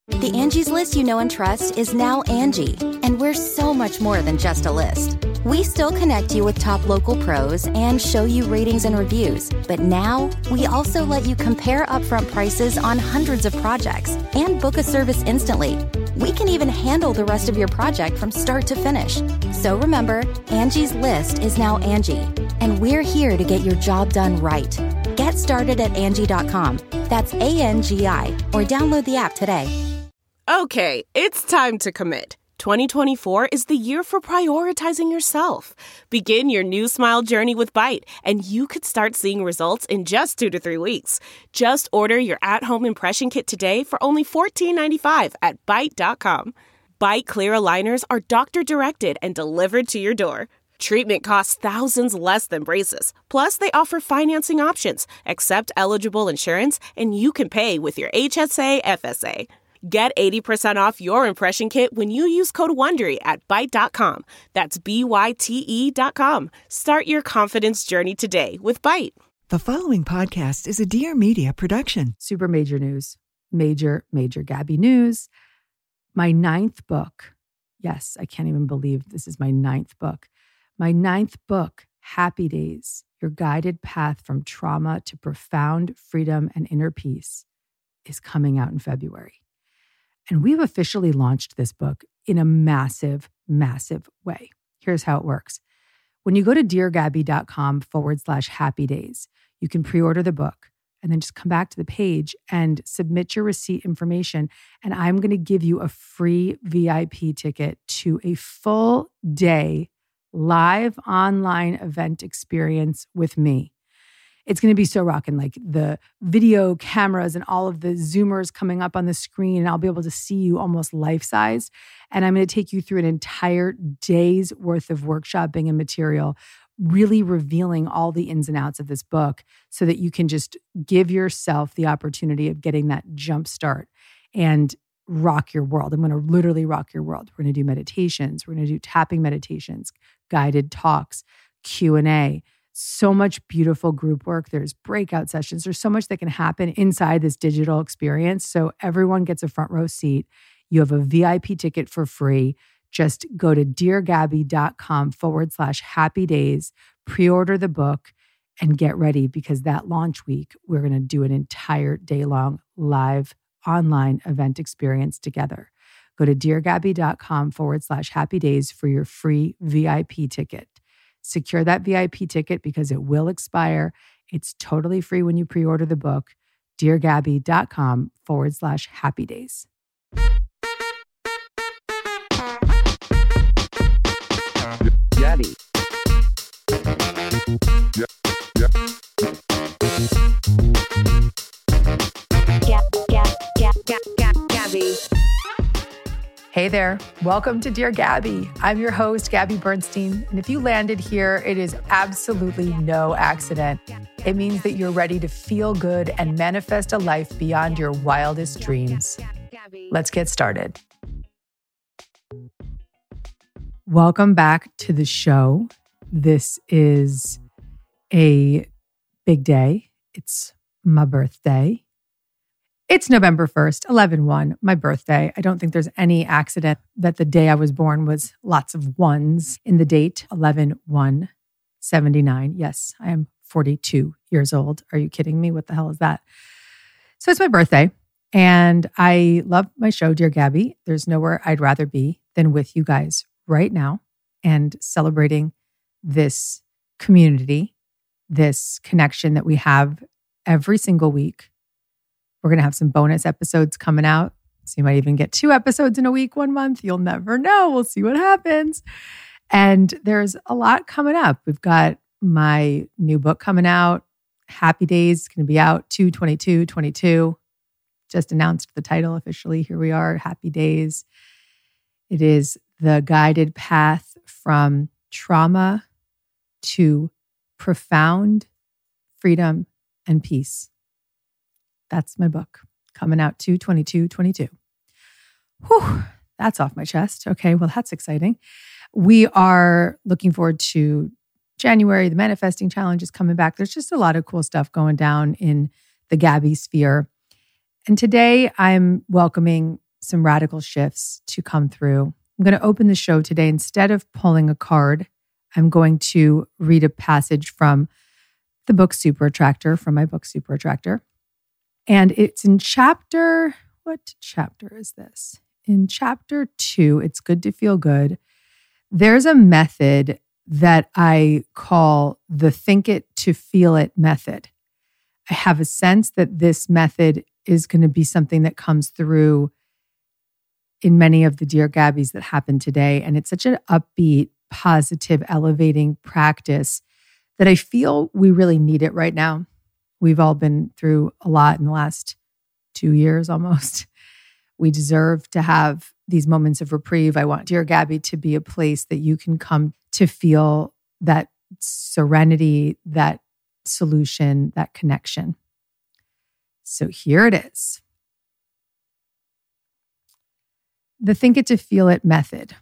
The Angie's List you know and trust is now Angie, and we're so much more than just a list. We still connect you with top local pros and show you ratings and reviews, but now we also let you compare upfront prices on hundreds of projects and book a service instantly. We can even handle the rest of your project from start to finish. So remember, Angie's List is now Angie, and we're here to get your job done right. Get started at Angie.com. That's ANGI, or download the app today. Okay, it's time to commit. 2024 is the year for prioritizing yourself. Begin your new smile journey with Byte, and you could start seeing results in just 2 to 3 weeks. Just order your at-home impression kit today for only $14.95 at Byte.com. Byte Clear aligners are doctor-directed and delivered to your door. Treatment costs thousands less than braces. Plus, they offer financing options, accept eligible insurance, and you can pay with your HSA, FSA. Get 80% off your impression kit when you use code WONDERY at Byte.com. That's BYTE.com. Start your confidence journey today with Byte. The following podcast is a Dear Media production. Super major news. Major Gabby news. My 9th book. Yes, I can't even believe this is my 9th book. My 9th book, Happy Days, Your Guided Path from Trauma to Profound Freedom and Inner Peace, is coming out in February. And we've officially launched this book in a massive, massive way. Here's how it works. When you go to deargabby.com/happy days, you can pre-order the book and then just come back to the page and submit your receipt information. And I'm going to give you a free VIP ticket to a full day live online event experience with me. It's going to be so rocking, like the video cameras and all of the zoomers coming up on the screen, and I'll be able to see you almost life-sized. And I'm going to take you through an entire day's worth of workshopping and material, really revealing all the ins and outs of this book so that you can just give yourself the opportunity of getting that jump start and rock your world. I'm going to literally rock your world. We're going to do meditations. We're going to do tapping meditations, guided talks, Q&A. So much beautiful group work. There's breakout sessions. There's so much that can happen inside this digital experience. So everyone gets a front row seat. You have a VIP ticket for free. Just go to deargabby.com/happy days, pre-order the book, and get ready, because that launch week, we're going to do an entire day-long live online event experience together. Go to deargabby.com/happy days for your free VIP ticket. Secure that VIP ticket because it will expire. It's totally free when you pre-order the book. deargabby.com/happy days. Gabby. Gabby. Hey there. Welcome to Dear Gabby. I'm your host, Gabby Bernstein. And if you landed here, it is absolutely no accident. It means that you're ready to feel good and manifest a life beyond your wildest dreams. Let's get started. Welcome back to the show. This is a big day. It's my birthday. It's November 1st, 11/1, my birthday. I don't think there's any accident that the day I was born was lots of ones in the date, 11/1/79. Yes, I am 42 years old. Are you kidding me? What the hell is that? So it's my birthday, and I love my show, Dear Gabby. There's nowhere I'd rather be than with you guys right now and celebrating this community, this connection that we have every single week. We're going to have some bonus episodes coming out. So you might even get 2 episodes in a week, 1 month. You'll never know. We'll see what happens. And there's a lot coming up. We've got my new book coming out. Happy Days is going to be out 2/22/22. Just announced the title officially. Here we are, Happy Days. It is the guided path from trauma to profound freedom and peace. That's my book, coming out 2/22/22. Whew, that's off my chest. Okay, well, that's exciting. We are looking forward to January. The Manifesting Challenge is coming back. There's just a lot of cool stuff going down in the Gabby sphere. And today I'm welcoming some radical shifts to come through. I'm going to open the show today. Instead of pulling a card, I'm going to read a passage from the book Super Attractor, from my book Super Attractor. And it's in what chapter is this? In chapter 2, It's Good to Feel Good. There's a method that I call the think it to feel it method. I have a sense that this method is going to be something that comes through in many of the Dear Gabbies that happen today. And it's such an upbeat, positive, elevating practice that I feel we really need it right now. We've all been through a lot in the last 2 years almost. We deserve to have these moments of reprieve. I want Dear Gabby to be a place that you can come to feel that serenity, that solution, that connection. So here it is. The Think It to Feel It method.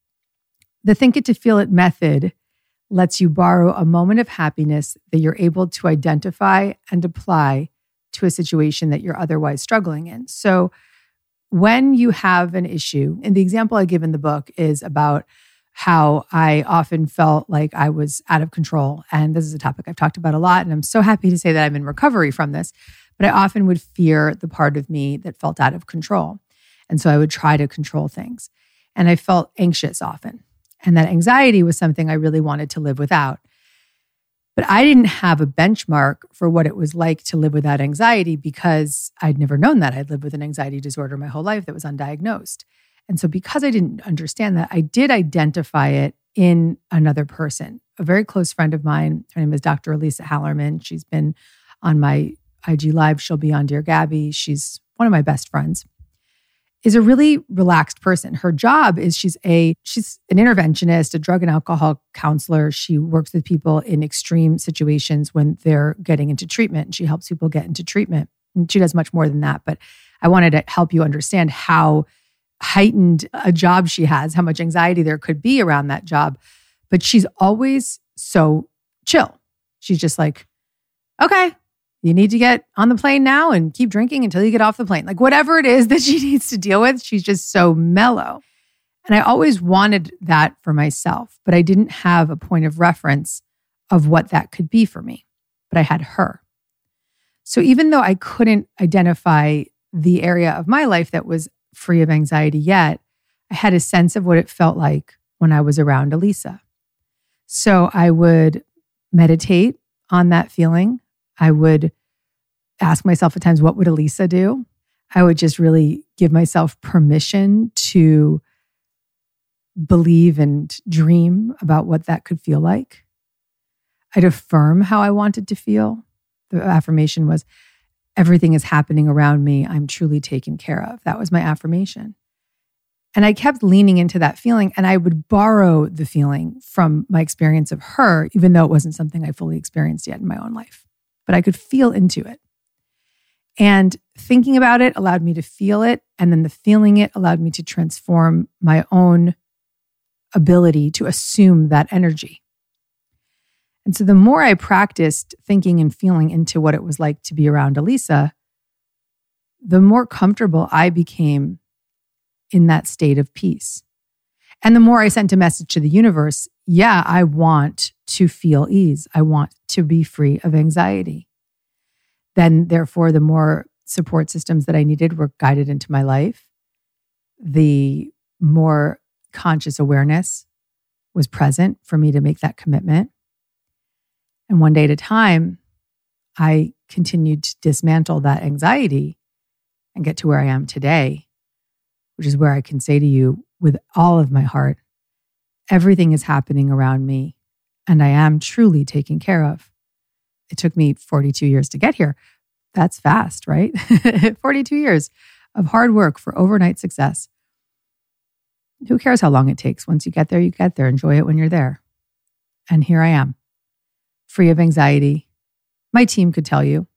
The Think It to Feel It method lets you borrow a moment of happiness that you're able to identify and apply to a situation that you're otherwise struggling in. So when you have an issue, and the example I give in the book is about how I often felt like I was out of control. And this is a topic I've talked about a lot. And I'm so happy to say that I'm in recovery from this. But I often would fear the part of me that felt out of control. And so I would try to control things. And I felt anxious often. And that anxiety was something I really wanted to live without. But I didn't have a benchmark for what it was like to live without anxiety because I'd never known that. I'd lived with an anxiety disorder my whole life that was undiagnosed. And so because I didn't understand that, I did identify it in another person. A very close friend of mine, her name is Dr. Elisa Hallerman. She's been on my IG Live. She'll be on Dear Gabby. She's one of my best friends. Is a really relaxed person. Her job is she's an interventionist, a drug and alcohol counselor. She works with people in extreme situations when they're getting into treatment, and she helps people get into treatment. And she does much more than that, but I wanted to help you understand how heightened a job she has, how much anxiety there could be around that job. But she's always so chill. She's just like, okay, you need to get on the plane now and keep drinking until you get off the plane. Like whatever it is that she needs to deal with, she's just so mellow. And I always wanted that for myself, but I didn't have a point of reference of what that could be for me. But I had her. So even though I couldn't identify the area of my life that was free of anxiety yet, I had a sense of what it felt like when I was around Elisa. So I would meditate on that feeling. I would ask myself at times, what would Elisa do? I would just really give myself permission to believe and dream about what that could feel like. I'd affirm how I wanted to feel. The affirmation was, everything is happening around me. I'm truly taken care of. That was my affirmation. And I kept leaning into that feeling, and I would borrow the feeling from my experience of her, even though it wasn't something I fully experienced yet in my own life. But I could feel into it. And thinking about it allowed me to feel it. And then the feeling it allowed me to transform my own ability to assume that energy. And so the more I practiced thinking and feeling into what it was like to be around Elisa, the more comfortable I became in that state of peace. And the more I sent a message to the universe, yeah, I want to feel ease. I want to be free of anxiety. Then, therefore, the more support systems that I needed were guided into my life. The more conscious awareness was present for me to make that commitment. And one day at a time, I continued to dismantle that anxiety and get to where I am today, which is where I can say to you with all of my heart, everything is happening around me and I am truly taken care of. It took me 42 years to get here. That's fast, right? 42 years of hard work for overnight success. Who cares how long it takes? Once you get there, you get there. Enjoy it when you're there. And here I am, free of anxiety. My team could tell you,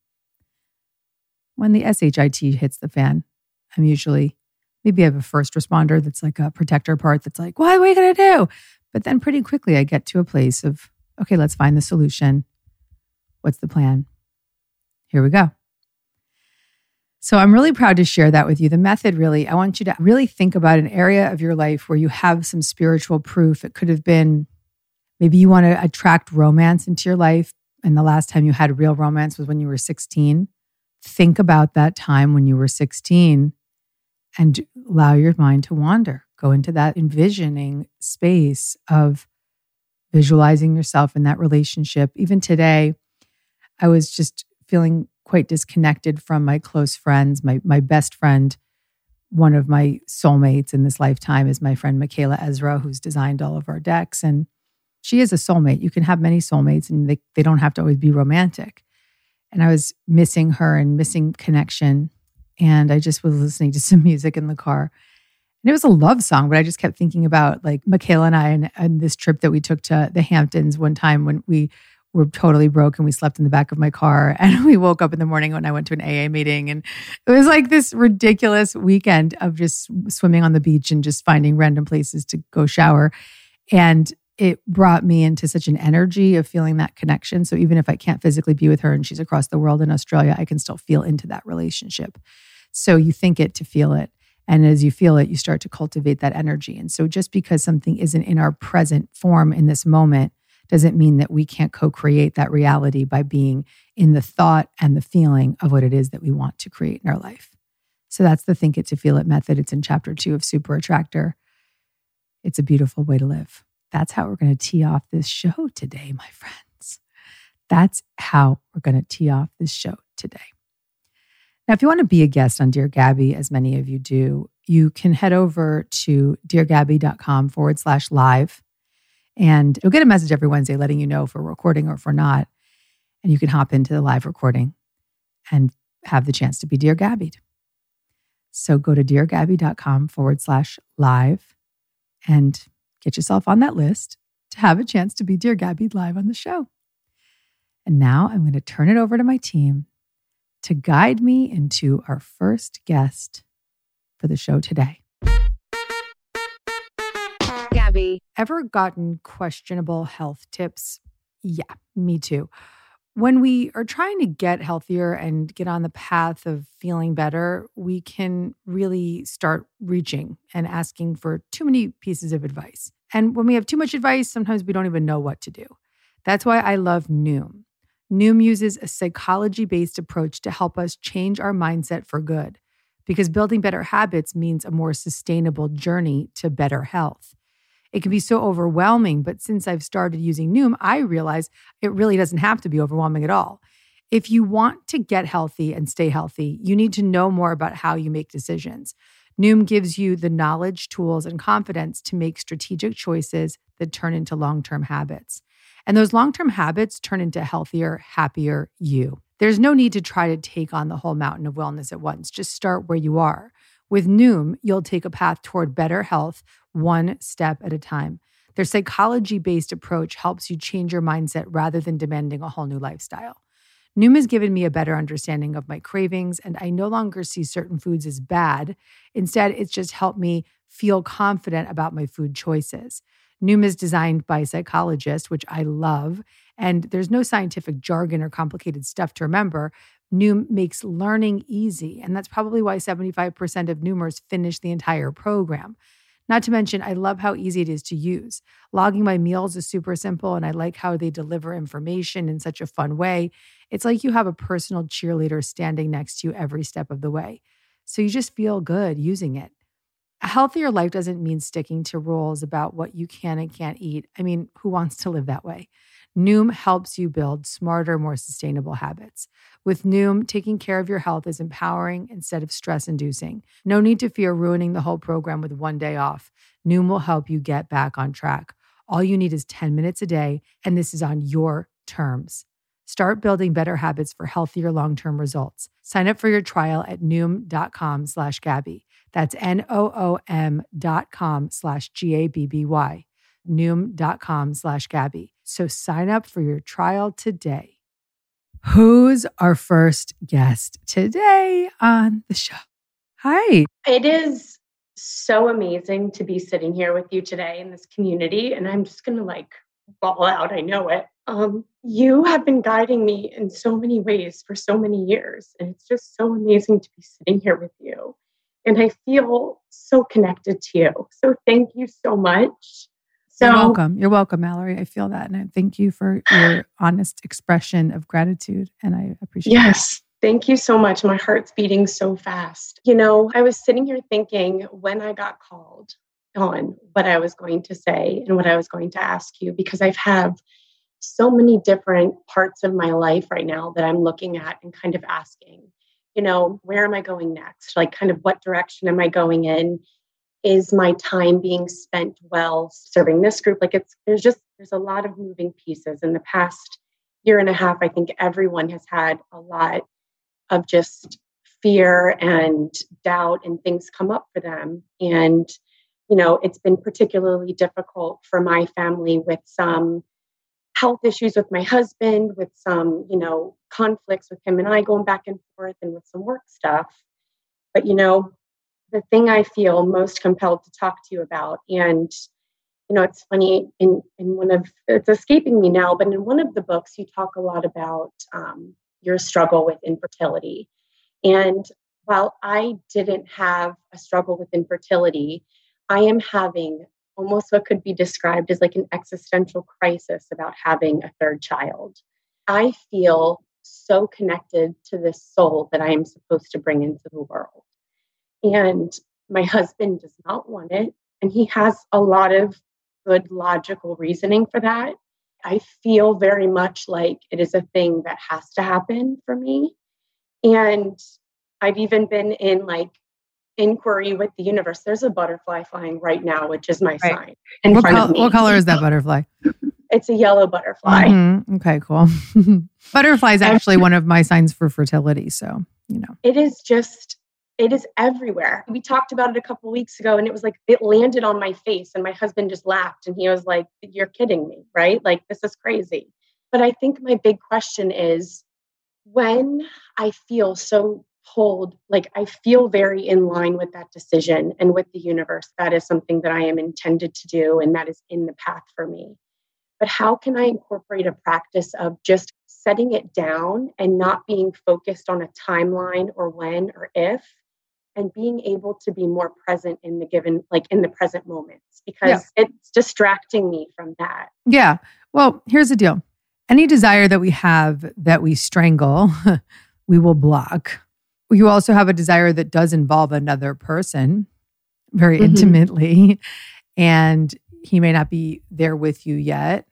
when the SHIT hits the fan, I'm usually, maybe I have a first responder that's like a protector part that's like, what are we going to do? But then pretty quickly I get to a place of, okay, let's find the solution. What's the plan? Here we go. So I'm really proud to share that with you. The method really, I want you to really think about an area of your life where you have some spiritual proof. It could have been maybe you want to attract romance into your life, and the last time you had real romance was when you were 16. Think about that time when you were 16 and allow your mind to wander. Go into that envisioning space of visualizing yourself in that relationship. Even today, I was just feeling quite disconnected from my close friends. My best friend, one of my soulmates in this lifetime, is my friend Michaela Ezra, who's designed all of our decks. And she is a soulmate. You can have many soulmates and they don't have to always be romantic. And I was missing her and missing connection. And I just was listening to some music in the car. And it was a love song, but I just kept thinking about like Michaela and I and this trip that we took to the Hamptons one time when we were totally broke and we slept in the back of my car. And we woke up in the morning when I went to an AA meeting. And it was like this ridiculous weekend of just swimming on the beach and just finding random places to go shower. And it brought me into such an energy of feeling that connection. So even if I can't physically be with her and she's across the world in Australia, I can still feel into that relationship. So you think it to feel it. And as you feel it, you start to cultivate that energy. And so just because something isn't in our present form in this moment doesn't mean that we can't co-create that reality by being in the thought and the feeling of what it is that we want to create in our life. So that's the Think It to Feel It method. It's in chapter 2 of Super Attractor. It's a beautiful way to live. That's how we're going to tee off this show today, my friends. That's how we're going to tee off this show today. Now, if you want to be a guest on Dear Gabby, as many of you do, you can head over to deargabby.com/live. And you'll get a message every Wednesday letting you know if we're recording or if we're not. And you can hop into the live recording and have the chance to be Dear Gabbied. So go to deargabby.com/live and get yourself on that list to have a chance to be Dear Gabbied live on the show. And now I'm going to turn it over to my team to guide me into our first guest for the show today. Gabby. Ever gotten questionable health tips? Yeah, me too. When we are trying to get healthier and get on the path of feeling better, we can really start reaching and asking for too many pieces of advice. And when we have too much advice, sometimes we don't even know what to do. That's why I love Noom. Noom uses a psychology-based approach to help us change our mindset for good, because building better habits means a more sustainable journey to better health. It can be so overwhelming, but since I've started using Noom, I realize it really doesn't have to be overwhelming at all. If you want to get healthy and stay healthy, you need to know more about how you make decisions. Noom gives you the knowledge, tools, and confidence to make strategic choices that turn into long-term habits. And those long-term habits turn into healthier, happier you. There's no need to try to take on the whole mountain of wellness at once. Just start where you are. With Noom, you'll take a path toward better health one step at a time. Their psychology-based approach helps you change your mindset rather than demanding a whole new lifestyle. Noom has given me a better understanding of my cravings, and I no longer see certain foods as bad. Instead, it's just helped me feel confident about my food choices. Noom is designed by psychologists, which I love, and there's no scientific jargon or complicated stuff to remember. Noom makes learning easy, and that's probably why 75% of Noomers finish the entire program. Not to mention, I love how easy it is to use. Logging my meals is super simple, and I like how they deliver information in such a fun way. It's like you have a personal cheerleader standing next to you every step of the way. So you just feel good using it. A healthier life doesn't mean sticking to rules about what you can and can't eat. I mean, who wants to live that way? Noom helps you build smarter, more sustainable habits. With Noom, taking care of your health is empowering instead of stress-inducing. No need to fear ruining the whole program with one day off. Noom will help you get back on track. All you need is 10 minutes a day, and this is on your terms. Start building better habits for healthier long-term results. Sign up for your trial at Noom.com/Gabby. That's NOOM.com/GABBY. Noom.com/Gabby. So sign up for your trial today. Who's our first guest today on the show? Hi. It is so amazing to be sitting here with you today in this community. And I'm just going to bawl out. I know it. You have been guiding me in so many ways for so many years. And it's just so amazing to be sitting here with you. And I feel so connected to you. So thank you so much. You're welcome. You're welcome, Mallory. I feel that. And I thank you for your honest expression of gratitude. And I appreciate it. Yes. Thank you so much. My heart's beating so fast. You know, I was sitting here thinking when I got called on what I was going to say and what I was going to ask you, because I've had so many different parts of my life right now that I'm looking at and kind of asking, you know, where am I going next? Like, kind of what direction am I going in? Is my time being spent well serving this group? Like, there's a lot of moving pieces. In the past year and a half, I think everyone has had a lot of just fear and doubt and things come up for them. And, you know, it's been particularly difficult for my family with some health issues with my husband, with some, you know, conflicts with him and I going back and forth, and with some work stuff. But, you know, the thing I feel most compelled to talk to you about, and, you know, it's funny, it's escaping me now, but in one of the books, you talk a lot about your struggle with infertility. And while I didn't have a struggle with infertility, I am having almost what could be described as like an existential crisis about having a third child. I feel so connected to this soul that I am supposed to bring into the world. And my husband does not want it. And he has a lot of good logical reasoning for that. I feel very much like it is a thing that has to happen for me. And I've even been in like inquiry with the universe. There's a butterfly flying right now, which is my sign in front of me. What color is that butterfly? It's a yellow butterfly. Mm-hmm. Okay, cool. Butterfly is actually one of my signs for fertility. So, you know. It is everywhere. We talked about it a couple of weeks ago, and it was like, it landed on my face, and my husband just laughed, and he was like, "You're kidding me, right? Like, this is crazy." But I think my big question is, when I feel so pulled, like I feel very in line with that decision and with the universe, that is something that I am intended to do, and that is in the path for me. But how can I incorporate a practice of just setting it down and not being focused on a timeline or when or if, and being able to be more present in the given, like in the present moments, because it's distracting me from that. Yeah. Well, here's the deal. Any desire that we have that we strangle, we will block. You also have a desire that does involve another person very intimately, and he may not be there with you yet.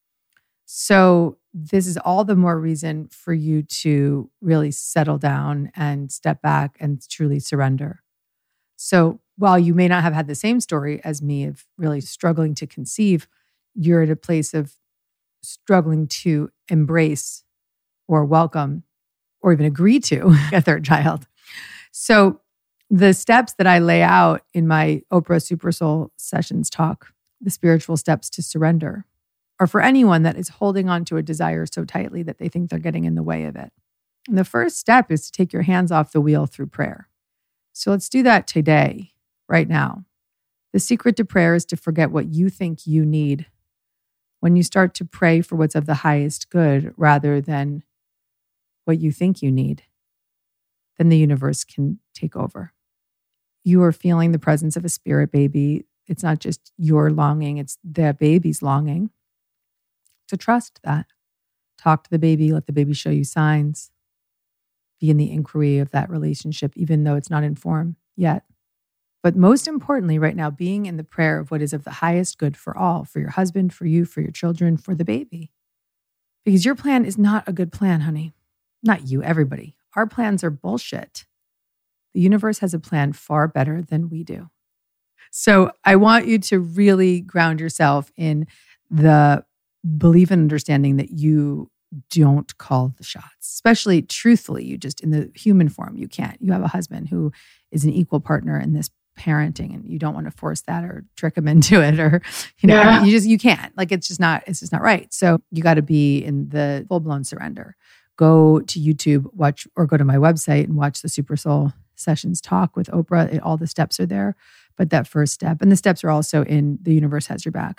So this is all the more reason for you to really settle down and step back and truly surrender. So while you may not have had the same story as me of really struggling to conceive, you're at a place of struggling to embrace or welcome or even agree to a third child. So the steps that I lay out in my Oprah Super Soul Sessions talk, the spiritual steps to surrender, are for anyone that is holding on to a desire so tightly that they think they're getting in the way of it. And the first step is to take your hands off the wheel through prayer. So let's do that today, right now. The secret to prayer is to forget what you think you need. When you start to pray for what's of the highest good rather than what you think you need, then the universe can take over. You are feeling the presence of a spirit baby. It's not just your longing, it's the baby's longing. So trust that. Talk to the baby, let the baby show you signs. Be in the inquiry of that relationship, even though it's not in form yet. But most importantly, right now, being in the prayer of what is of the highest good for all, for your husband, for you, for your children, for the baby. Because your plan is not a good plan, honey. Not you, everybody. Our plans are bullshit. The universe has a plan far better than we do. So I want you to really ground yourself in the belief and understanding that you don't call the shots, especially truthfully. You just, in the human form, you can't. You have a husband who is an equal partner in this parenting, and you don't want to force that or trick him into it, or, you know, you can't. Like, it's just not right. So you got to be in the full-blown surrender. Go to YouTube, watch, or go to my website and watch the Super Soul Sessions talk with Oprah. All the steps are there. But that first step, and the steps are also in The Universe Has Your Back.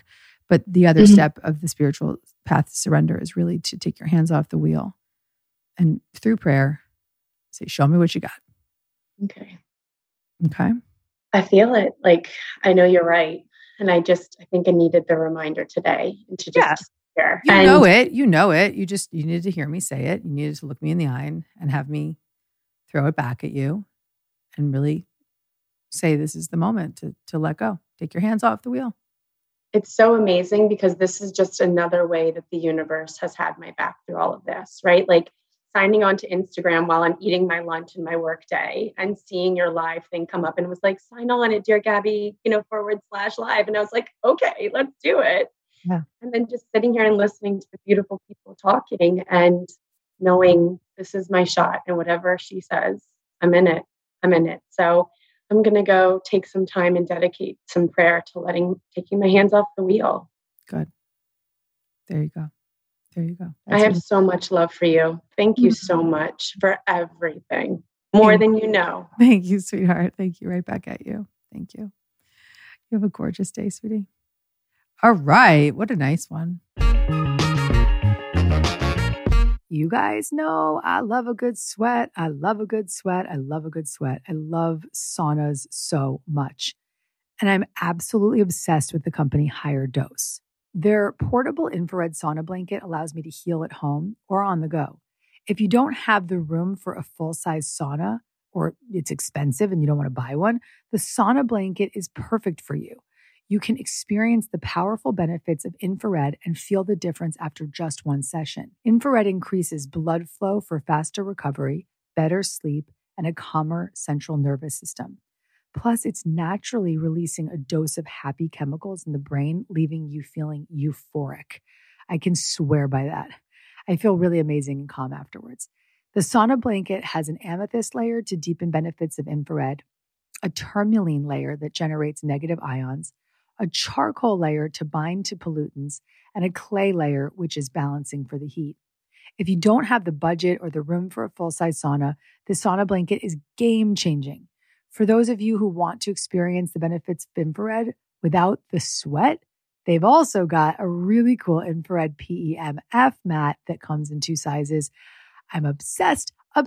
But the other step of the spiritual path to surrender is really to take your hands off the wheel and through prayer, say, show me what you got. Okay. Okay. I feel it. Like, I know you're right. And I think I needed the reminder today and to just hear. You know it. You needed to hear me say it. You needed to look me in the eye and have me throw it back at you and really say, this is the moment to let go. Take your hands off the wheel. It's so amazing because this is just another way that the universe has had my back through all of this, right? Like signing on to Instagram while I'm eating my lunch in my work day and seeing your live thing come up and was like, sign on at Dear Gabby, /live. And I was like, okay, let's do it. Yeah. And then just sitting here and listening to the beautiful people talking and knowing this is my shot and whatever she says, I'm in it. So I'm going to go take some time and dedicate some prayer to taking my hands off the wheel. Good. There you go. I have so much love for you. Thank you so much for everything. More than you know. Thank you, sweetheart. Thank you. Right back at you. Thank you. You have a gorgeous day, sweetie. All right. What a nice one. You guys know I love a good sweat. I love saunas so much. And I'm absolutely obsessed with the company Higher Dose. Their portable infrared sauna blanket allows me to heal at home or on the go. If you don't have the room for a full-size sauna or it's expensive and you don't want to buy one, the sauna blanket is perfect for you. You can experience the powerful benefits of infrared and feel the difference after just one session. Infrared increases blood flow for faster recovery, better sleep, and a calmer central nervous system. Plus, it's naturally releasing a dose of happy chemicals in the brain, leaving you feeling euphoric. I can swear by that. I feel really amazing and calm afterwards. The sauna blanket has an amethyst layer to deepen benefits of infrared, a tourmaline layer that generates negative ions, a charcoal layer to bind to pollutants, and a clay layer, which is balancing for the heat. If you don't have the budget or the room for a full-size sauna, the sauna blanket is game-changing. For those of you who want to experience the benefits of infrared without the sweat, they've also got a really cool infrared PEMF mat that comes in 2 sizes. I'm obsessed with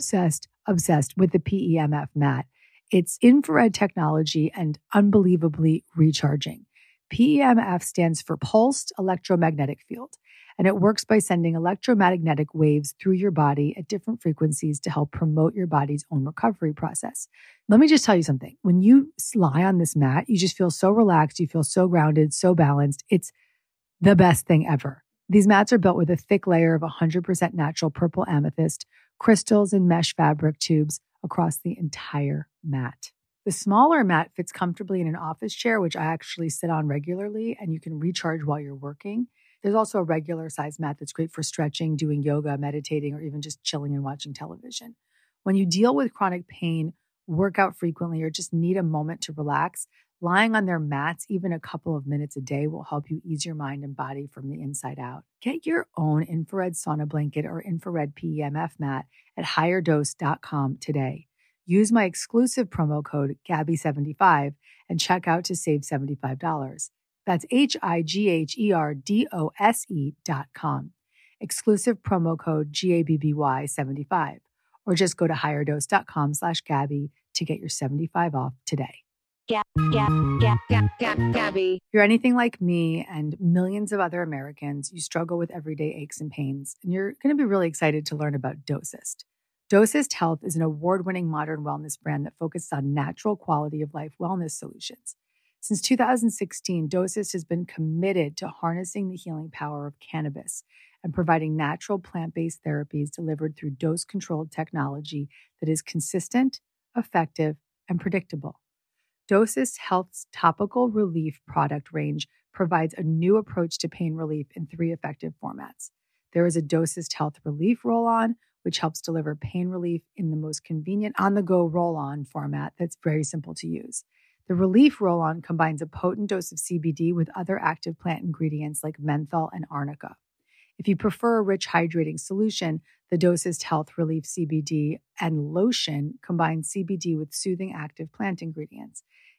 the PEMF mat. It's infrared technology and unbelievably recharging. PEMF stands for Pulsed Electromagnetic Field, and it works by sending electromagnetic waves through your body at different frequencies to help promote your body's own recovery process. Let me just tell you something. When you lie on this mat, you just feel so relaxed, you feel so grounded, so balanced. It's the best thing ever. These mats are built with a thick layer of 100% natural purple amethyst, crystals, and mesh fabric tubes across the entire mat. The smaller mat fits comfortably in an office chair, which I actually sit on regularly, and you can recharge while you're working. There's also a regular size mat that's great for stretching, doing yoga, meditating, or even just chilling and watching television. When you deal with chronic pain, work out frequently, or just need a moment to relax, lying on their mats, even a couple of minutes a day, will help you ease your mind and body from the inside out. Get your own infrared sauna blanket or infrared PEMF mat at higherdose.com today. Use my exclusive promo code GABBY75 and check out to save $75. That's HIGHERDOSE.com. Exclusive promo code GABBY75. Or just go to higherdose.com/Gabby to get your 75 off today. Gabby. If you're anything like me and millions of other Americans, you struggle with everyday aches and pains, and you're going to be really excited to learn about Dosist. Dosist Health is an award-winning modern wellness brand that focuses on natural quality of life wellness solutions. Since 2016, Dosist has been committed to harnessing the healing power of cannabis and providing natural plant-based therapies delivered through dose-controlled technology that is consistent, effective, and predictable. Dosist Health's topical relief product range provides a new approach to pain relief in 3 effective formats. There is a Dosist Health Relief Roll-On, which helps deliver pain relief in the most convenient on-the-go roll-on format that's very simple to use. The Relief Roll-On combines a potent dose of CBD with other active plant ingredients like menthol and arnica. If you prefer a rich, hydrating solution, the Dosist Health Relief CBD and Lotion combine CBD with soothing active plant ingredients.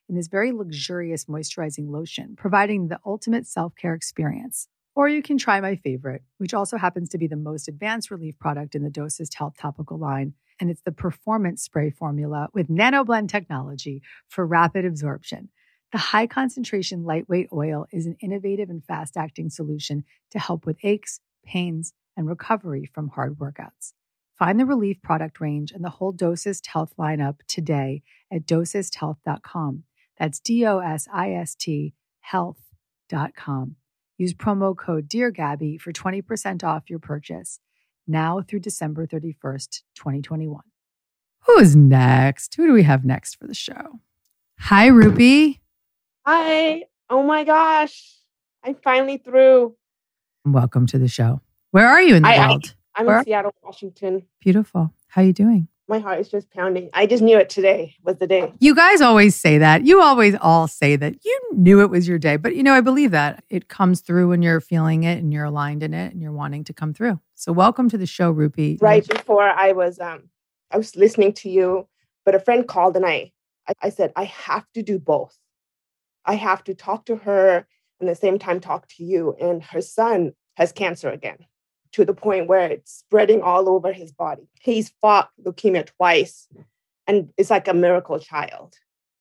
in this very luxurious moisturizing lotion, providing the ultimate self-care experience. Or you can try my favorite, which also happens to be the most advanced relief product in the Dosist Health topical line, and it's the Performance Spray formula with NanoBlend technology for rapid absorption. The high-concentration lightweight oil is an innovative and fast-acting solution to help with aches, pains, and recovery from hard workouts. Find the relief product range and the whole Dosist Health lineup today at dosisthealth.com. That's DOSIST health.com. Use promo code DearGabby for 20% off your purchase now through December 31st, 2021. Who's next? Who do we have next for the show? Hi, Rupi. Hi. Oh my gosh. I'm finally through. Welcome to the show. Where are you in the world? I'm in Seattle, Washington. Beautiful. How are you doing? My heart is just pounding. I just knew it today was the day. You guys always say that. You always all say that. You knew it was your day. But, I believe that. It comes through when you're feeling it and you're aligned in it and you're wanting to come through. So welcome to the show, Rupi. Right before I was listening to you, but a friend called and I said, I have to do both. I have to talk to her and at the same time talk to you. And her son has cancer again, to the point where it's spreading all over his body. He's fought leukemia twice, and it's like a miracle child.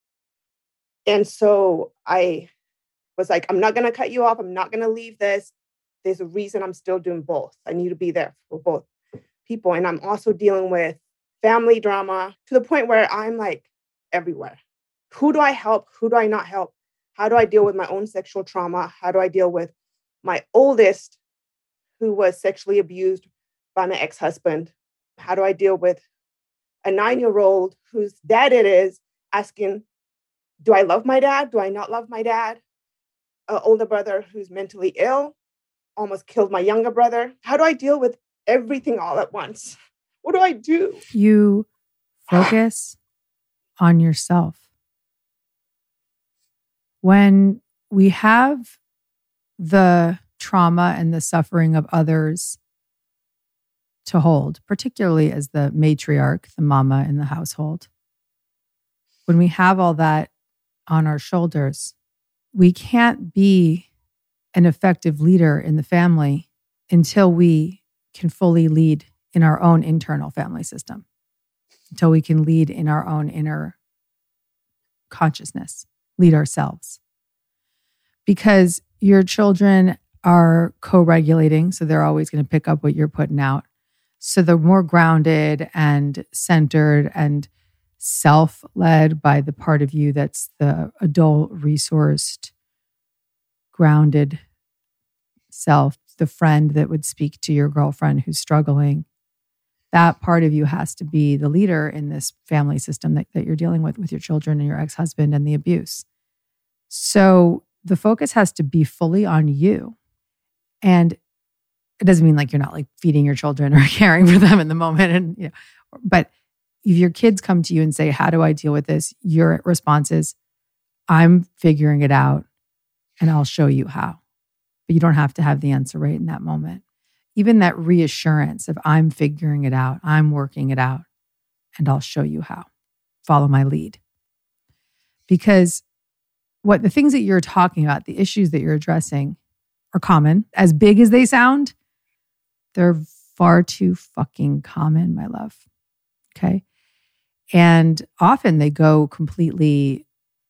And so I was like, I'm not going to cut you off. I'm not going to leave this. There's a reason I'm still doing both. I need to be there for both people. And I'm also dealing with family drama to the point where I'm like everywhere. Who do I help? Who do I not help? How do I deal with my own sexual trauma? How do I deal with my oldest, who was sexually abused by my ex-husband? How do I deal with a 9-year-old whose dad it is asking, do I love my dad? Do I not love my dad? An older brother who's mentally ill, almost killed my younger brother. How do I deal with everything all at once? What do I do? You focus on yourself. When we have the trauma and the suffering of others to hold, particularly as the matriarch, the mama in the household, when we have all that on our shoulders, we can't be an effective leader in the family until we can fully lead in our own internal family system, until we can lead in our own inner consciousness, lead ourselves. Because your children are co-regulating, so they're always going to pick up what you're putting out. So they're more grounded and centered and self-led by the part of you that's the adult, resourced, grounded self, the friend that would speak to your girlfriend who's struggling. That part of you has to be the leader in this family system that you're dealing with your children and your ex-husband and the abuse. So the focus has to be fully on you. And it doesn't mean like you're not like feeding your children or caring for them in the moment. And but if your kids come to you and say, how do I deal with this? Your response is, I'm figuring it out and I'll show you how. But you don't have to have the answer right in that moment. Even that reassurance of I'm figuring it out, I'm working it out, and I'll show you how. Follow my lead. Because the things that you're talking about, the issues that you're addressing are common. As big as they sound, they're far too fucking common, my love. Okay? And often they go completely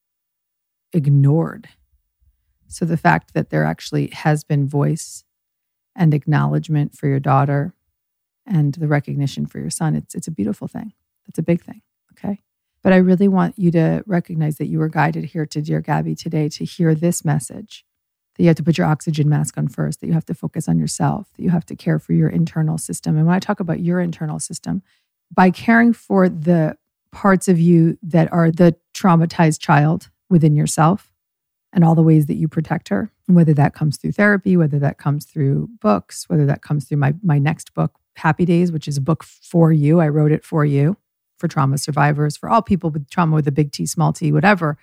ignored. So the fact that there actually has been voice and acknowledgement for your daughter and the recognition for your son, it's a beautiful thing. It's a big thing, okay? But I really want you to recognize that you were guided here to Dear Gabby today to hear this message, that you have to put your oxygen mask on first, that you have to focus on yourself, that you have to care for your internal system. And when I talk about your internal system, by caring for the parts of you that are the traumatized child within yourself and all the ways that you protect her, whether that comes through therapy, whether that comes through books, whether that comes through my next book, Happy Days, which is a book for you. I wrote it for you, for trauma survivors, for all people with trauma with a big T, small t, whatever.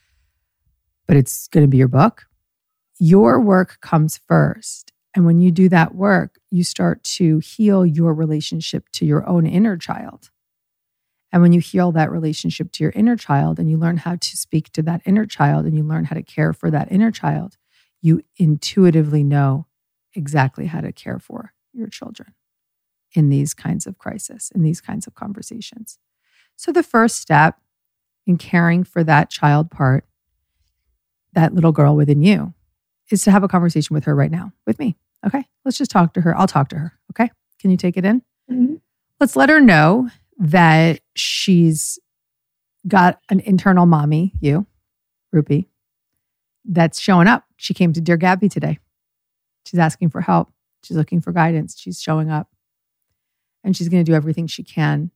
But it's going to be your book. Your work comes first. And when you do that work, you start to heal your relationship to your own inner child. And when you heal that relationship to your inner child and you learn how to speak to that inner child and you learn how to care for that inner child, you intuitively know exactly how to care for your children in these kinds of crises, in these kinds of conversations. So the first step in caring for that child part, that little girl within you, is to have a conversation with her right now, with me. Okay? Let's just talk to her. I'll talk to her. Okay? Can you take it in? Mm-hmm. Let's let her know that she's got an internal mommy, you, Rupi, that's showing up. She came to Dear Gabby today. She's asking for help. She's looking for guidance. She's showing up. And she's going to do everything she can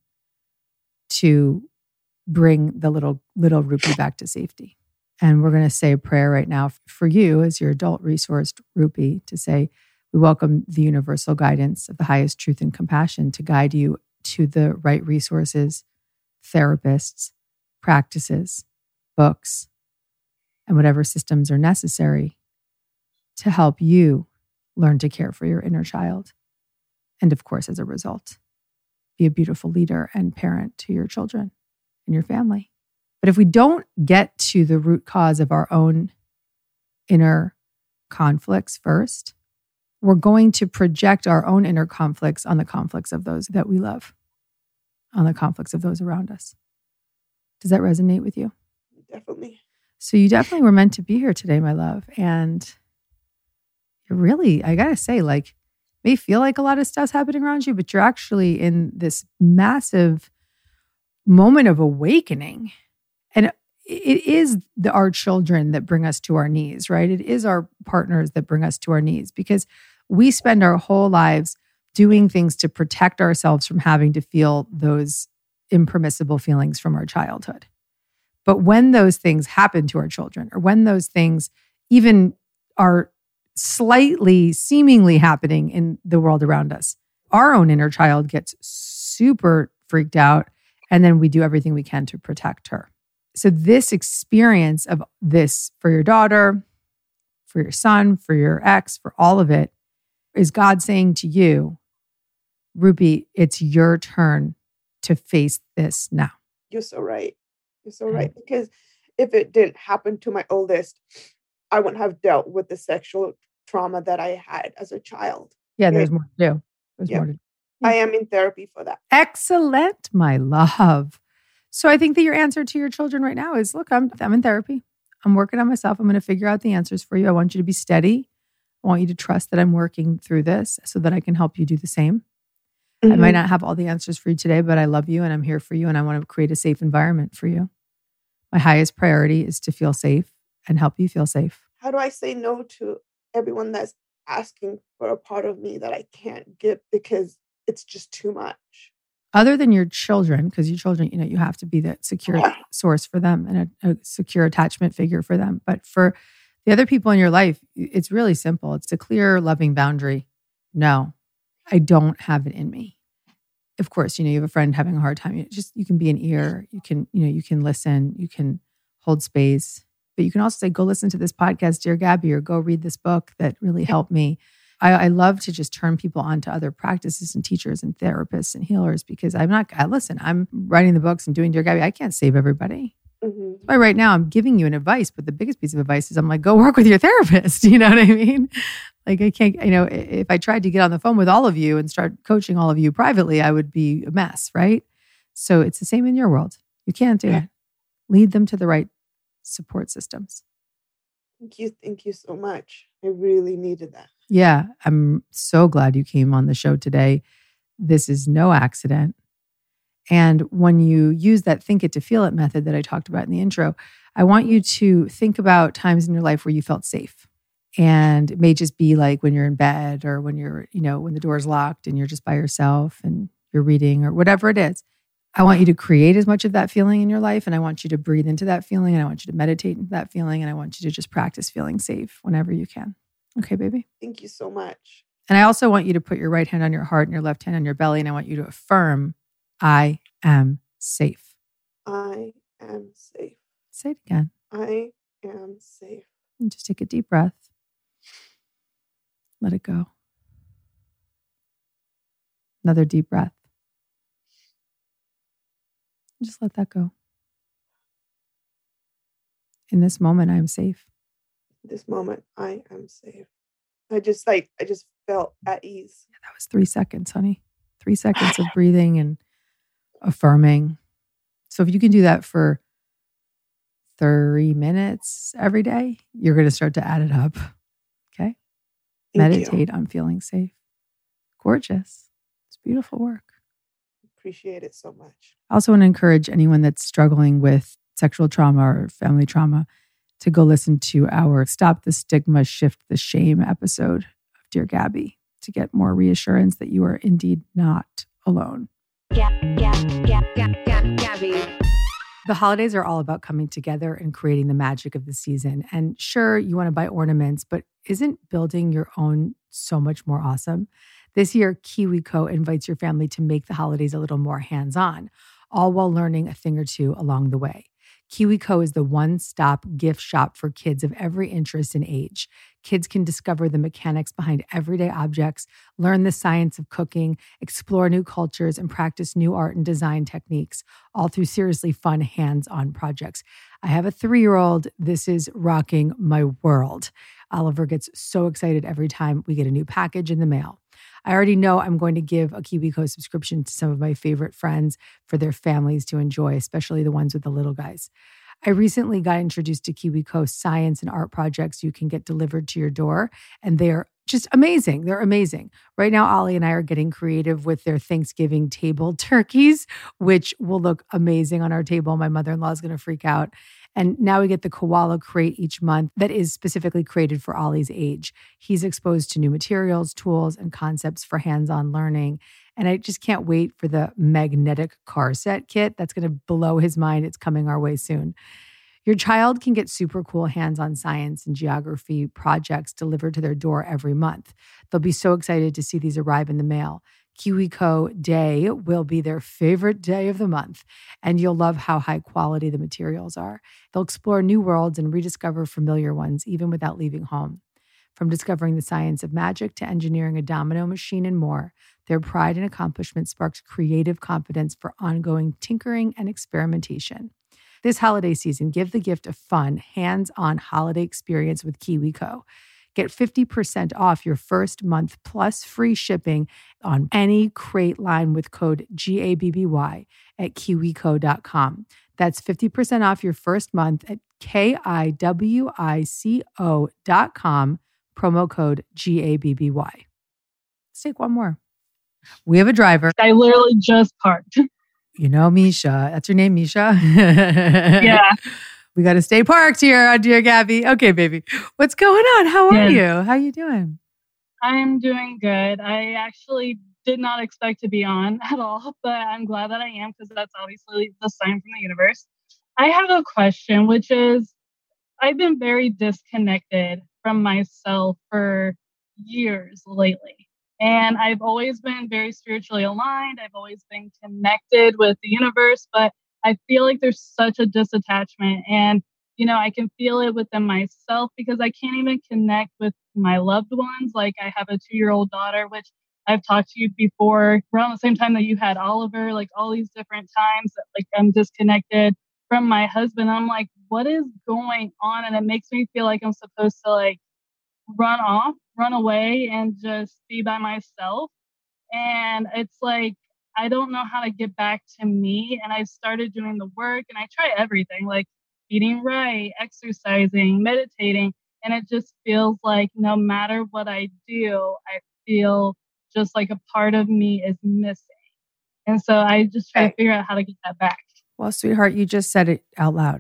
to bring the little Rupi back to safety. And we're going to say a prayer right now for you as your adult resourced Rupi to say, we welcome the universal guidance of the highest truth and compassion to guide you to the right resources, therapists, practices, books, and whatever systems are necessary to help you learn to care for your inner child. And of course, as a result, be a beautiful leader and parent to your children and your family. But if we don't get to the root cause of our own inner conflicts first, we're going to project our own inner conflicts on the conflicts of those that we love, on the conflicts of those around us. Does that resonate with you? Definitely. So you definitely were meant to be here today, my love. And you're really, I gotta say, like, may feel like a lot of stuff's happening around you, but you're actually in this massive moment of awakening. And it is our children that bring us to our knees, right? It is our partners that bring us to our knees because we spend our whole lives doing things to protect ourselves from having to feel those impermissible feelings from our childhood. But when those things happen to our children, or when those things even are slightly, seemingly happening in the world around us, our own inner child gets super freaked out, and then we do everything we can to protect her. So this experience of this for your daughter, for your son, for your ex, for all of it, is God saying to you, Rupi, it's your turn to face this now. You're so right. You're so right. Because if it didn't happen to my oldest, I wouldn't have dealt with the sexual trauma that I had as a child. Yeah, there's more to do. There's Yeah. more to do. I am in therapy for that. Excellent, my love. So I think that your answer to your children right now is, look, I'm in therapy. I'm working on myself. I'm going to figure out the answers for you. I want you to be steady. I want you to trust that I'm working through this so that I can help you do the same. I might not have all the answers for you today, but I love you and I'm here for you and I want to create a safe environment for you. My highest priority is to feel safe and help you feel safe. How do I say no to everyone that's asking for a part of me that I can't give because it's just too much? Other than your children, because your children, you have to be that secure source for them and a secure attachment figure for them. But for the other people in your life, it's really simple. It's a clear, loving boundary. No, I don't have it in me. Of course, you have a friend having a hard time. You can be an ear. You can listen. You can hold space. But you can also say, go listen to this podcast, Dear Gabby, or go read this book that really helped me. I love to just turn people on to other practices and teachers and therapists and healers because I'm writing the books and doing Dear Gabby. I can't save everybody. Mm-hmm. But right now I'm giving you an advice, but the biggest piece of advice is I'm like, go work with your therapist. You know what I mean? Like I can't, if I tried to get on the phone with all of you and start coaching all of you privately, I would be a mess, right? So it's the same in your world. You can't do it. Lead them to the right support systems. Thank you so much. I really needed that. Yeah, I'm so glad you came on the show today. This is no accident. And when you use that think it to feel it method that I talked about in the intro, I want you to think about times in your life where you felt safe. And it may just be like when you're in bed or when you're, when the door's locked and you're just by yourself and you're reading or whatever it is. I want you to create as much of that feeling in your life. And I want you to breathe into that feeling. And I want you to meditate into that feeling. And I want you to just practice feeling safe whenever you can. Okay, baby? Thank you so much. And I also want you to put your right hand on your heart and your left hand on your belly. And I want you to affirm, I am safe. I am safe. Say it again. I am safe. And just take a deep breath. Let it go. Another deep breath. Just let that go. In this moment, I'm safe. In this moment, I am safe. I just felt at ease. Yeah, that was 3 seconds, honey. 3 seconds of breathing and affirming. So if you can do that for 30 minutes every day, you're going to start to add it up. Okay? Meditate on feeling safe. Gorgeous. It's beautiful work. Appreciate it so much. I also want to encourage anyone that's struggling with sexual trauma or family trauma to go listen to our Stop the Stigma, Shift the Shame episode of Dear Gabby to get more reassurance that you are indeed not alone. Gabby. The holidays are all about coming together and creating the magic of the season. And sure, you want to buy ornaments, but isn't building your own so much more awesome? This year, KiwiCo invites your family to make the holidays a little more hands-on, all while learning a thing or two along the way. KiwiCo is the one-stop gift shop for kids of every interest and age. Kids can discover the mechanics behind everyday objects, learn the science of cooking, explore new cultures, and practice new art and design techniques, all through seriously fun hands-on projects. I have a 3-year-old. This is rocking my world. Oliver gets so excited every time we get a new package in the mail. I already know I'm going to give a KiwiCo subscription to some of my favorite friends for their families to enjoy, especially the ones with the little guys. I recently got introduced to KiwiCo science and art projects you can get delivered to your door, and they're just amazing. They're amazing. Right now, Ollie and I are getting creative with their Thanksgiving table turkeys, which will look amazing on our table. My mother-in-law is going to freak out. And now we get the koala crate each month that is specifically created for Ollie's age. He's exposed to new materials, tools, and concepts for hands-on learning. And I just can't wait for the magnetic car set kit. That's going to blow his mind. It's coming our way soon. Your child can get super cool hands-on science and geography projects delivered to their door every month. They'll be so excited to see these arrive in the mail. KiwiCo Day will be their favorite day of the month, and you'll love how high quality the materials are. They'll explore new worlds and rediscover familiar ones, even without leaving home. From discovering the science of magic to engineering a domino machine and more, their pride and accomplishment sparks creative confidence for ongoing tinkering and experimentation. This holiday season, give the gift of fun, hands-on holiday experience with KiwiCo. Get 50% off your first month plus free shipping on any crate line with code GABBY at kiwico.com. That's 50% off your first month at KIWICO.com, promo code GABBY. Let's take one more. We have a driver. I literally just parked. You know Misha. That's her name, Misha? Yeah. We got to stay parked here on Dear Gabby. Okay, baby. What's going on? How are you? How you doing? I'm doing good. I actually did not expect to be on at all, but I'm glad that I am because that's obviously the sign from the universe. I have a question, which is I've been very disconnected from myself for years lately. And I've always been very spiritually aligned. I've always been connected with the universe, but I feel like there's such a disattachment, and, you know, I can feel it within myself because I can't even connect with my loved ones. Like I have a 2-year-old daughter, which I've talked to you before around the same time that you had Oliver, like all these different times that like I'm disconnected from my husband. I'm like, what is going on? And it makes me feel like I'm supposed to like run away and just be by myself. And it's like, I don't know how to get back to me. And I started doing the work and I try everything like eating right, exercising, meditating. And it just feels like no matter what I do, I feel just like a part of me is missing. And so I just try to figure out how to get that back. Well, sweetheart, you just said it out loud.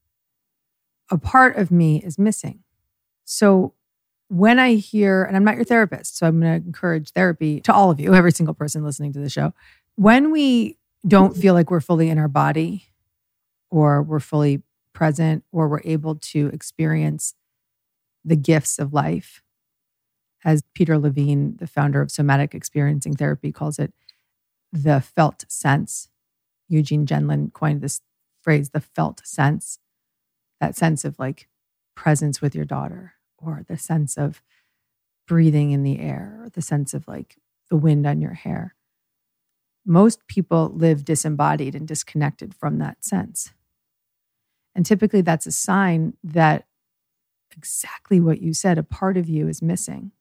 A part of me is missing. So when I hear, and I'm not your therapist, so I'm going to encourage therapy to all of you, every single person listening to the show. When we don't feel like we're fully in our body or we're fully present or we're able to experience the gifts of life, as Peter Levine, the founder of somatic experiencing therapy, calls it, the felt sense. Eugene Gendlin coined this phrase, the felt sense, that sense of like presence with your daughter, or the sense of breathing in the air, or the sense of like the wind on your hair. most people live disembodied and disconnected from that sense. And typically that's a sign that exactly what you said, a part of you is missing.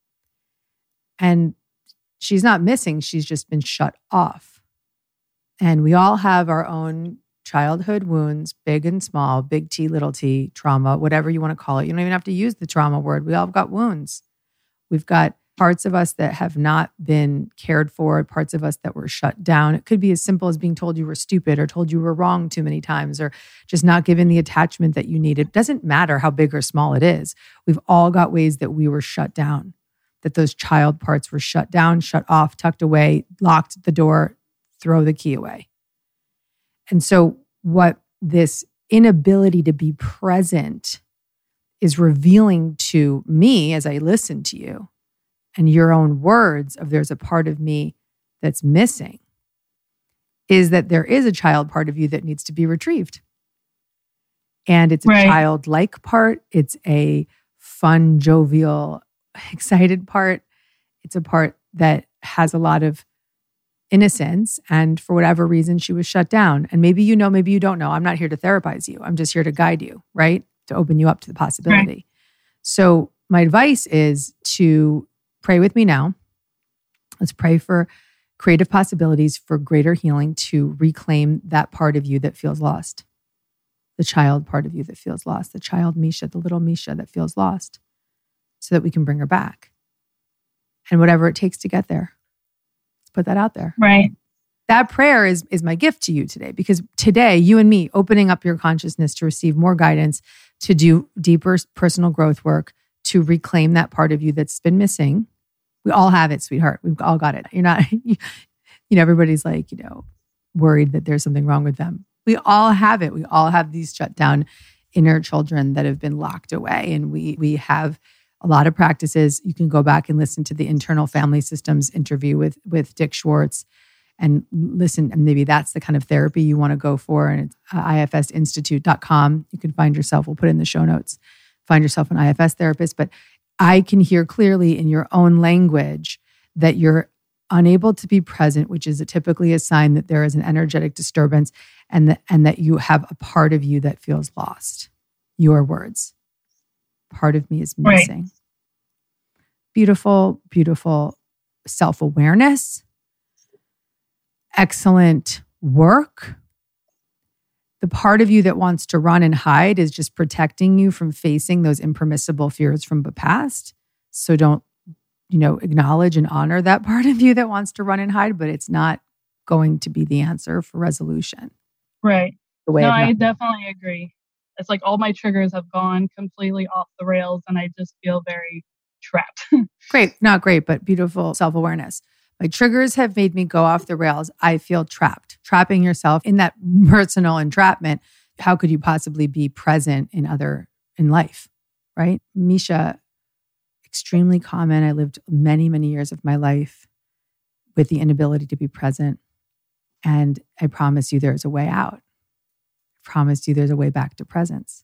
And she's not missing, she's just been shut off. And we all have our own childhood wounds, big and small, big T, little t, trauma, whatever you want to call it. You don't even have to use the trauma word. We all have got wounds. We've got parts of us that have not been cared for, parts of us that were shut down. It could be as simple as being told you were stupid or told you were wrong too many times or just not given the attachment that you needed. It doesn't matter how big or small it is. We've all got ways that we were shut down, that those child parts were shut down, shut off, tucked away, locked the door, throw the key away. And so what this inability to be present is revealing to me as I listen to you and your own words of there's a part of me that's missing is that there is a child part of you that needs to be retrieved. And it's a childlike part. It's a fun, jovial, excited part. It's a part that has a lot of innocence. And for whatever reason, she was shut down. And maybe you know, maybe you don't know. I'm not here to therapize you. I'm just here to guide you, right? To open you up to the possibility. Right. So my advice is to pray with me now. Let's pray for creative possibilities for greater healing to reclaim that part of you that feels lost. The child part of you that feels lost. The child Misha, the little Misha that feels lost. So that we can bring her back. And whatever it takes to get there. Let's put that out there. Right. That prayer is my gift to you today, because today, you and me opening up your consciousness to receive more guidance, to do deeper personal growth work, to reclaim that part of you that's been missing. We all have it, sweetheart. We've all got it. You're not, everybody's like, worried that there's something wrong with them. We all have it. We all have these shut down inner children that have been locked away. And we have a lot of practices. You can go back and listen to the Internal Family Systems interview with Dick Schwartz and listen. And maybe that's the kind of therapy you want to go for. And it's ifsinstitute.com. You can find yourself, we'll put it in the show notes, find yourself an IFS therapist. But I can hear clearly in your own language that you're unable to be present, which is typically a sign that there is an energetic disturbance and that you have a part of you that feels lost. Your words. Part of me is missing. Right. Beautiful, beautiful self-awareness. Excellent work. The part of you that wants to run and hide is just protecting you from facing those impermissible fears from the past. So don't, acknowledge and honor that part of you that wants to run and hide, but it's not going to be the answer for resolution. Right. I definitely agree. It's like all my triggers have gone completely off the rails and I just feel very trapped. Great. Not great, but beautiful self-awareness. My triggers have made me go off the rails. I feel trapped. Trapping yourself in that personal entrapment. How could you possibly be present in life, right? Misha, extremely common. I lived many, many years of my life with the inability to be present. And I promise you there's a way out. I promise you there's a way back to presence.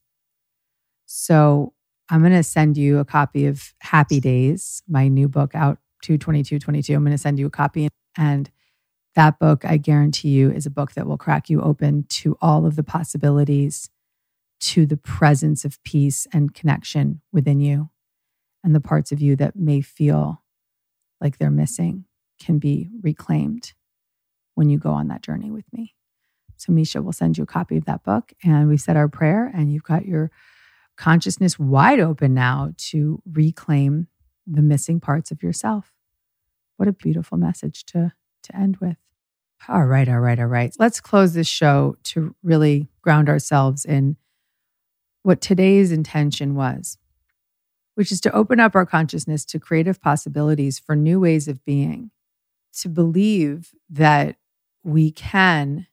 So I'm going to send you a copy of Happy Days, my new book out 2/22/22. I'm going to send you a copy. And that book, I guarantee you, is a book that will crack you open to all of the possibilities, to the presence of peace and connection within you. And the parts of you that may feel like they're missing can be reclaimed when you go on that journey with me. So Misha will send you a copy of that book. And we've said our prayer and you've got your consciousness wide open now to reclaim the missing parts of yourself. What a beautiful message to end with. All right. Let's close this show to really ground ourselves in what today's intention was, which is to open up our consciousness to creative possibilities for new ways of being, to believe that we can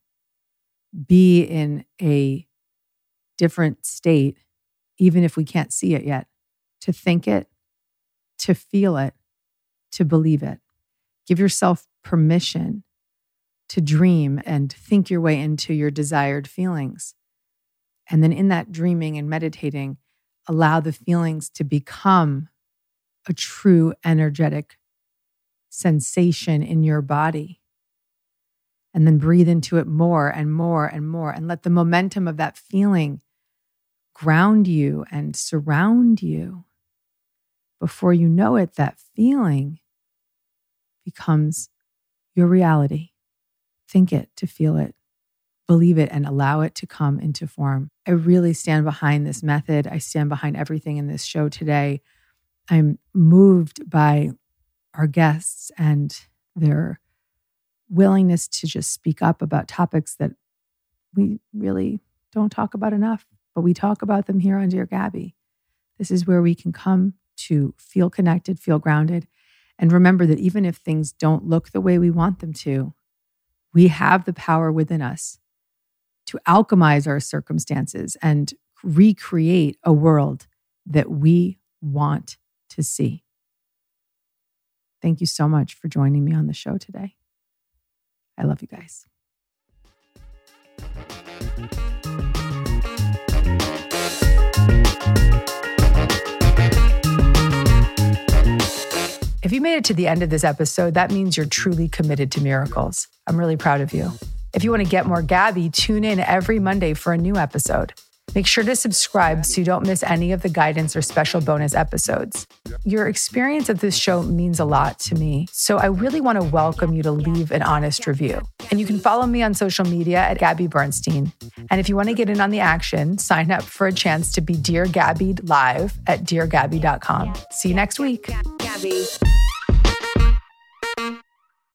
be in a different state, even if we can't see it yet, to think it, to feel it, to believe it. Give yourself permission to dream and think your way into your desired feelings. And then in that dreaming and meditating, allow the feelings to become a true energetic sensation in your body. And then breathe into it more and more and more, and let the momentum of that feeling ground you and surround you. Before you know it, that feeling becomes your reality. Think it to feel it, believe it, and allow it to come into form. I really stand behind this method. I stand behind everything in this show today. I'm moved by our guests and their willingness to just speak up about topics that we really don't talk about enough, but we talk about them here on Dear Gabby. This is where we can come to feel connected, feel grounded, and remember that even if things don't look the way we want them to, we have the power within us to alchemize our circumstances and recreate a world that we want to see. Thank you so much for joining me on the show today. I love you guys. If you made it to the end of this episode, that means you're truly committed to miracles. I'm really proud of you. If you want to get more Gabby, tune in every Monday for a new episode. Make sure to subscribe so you don't miss any of the guidance or special bonus episodes. Your experience of this show means a lot to me, so I really want to welcome you to leave an honest review. And you can follow me on social media at Gabby Bernstein. And if you want to get in on the action, sign up for a chance to be Dear Gabby live at deargabby.com. See you next week. Gabby.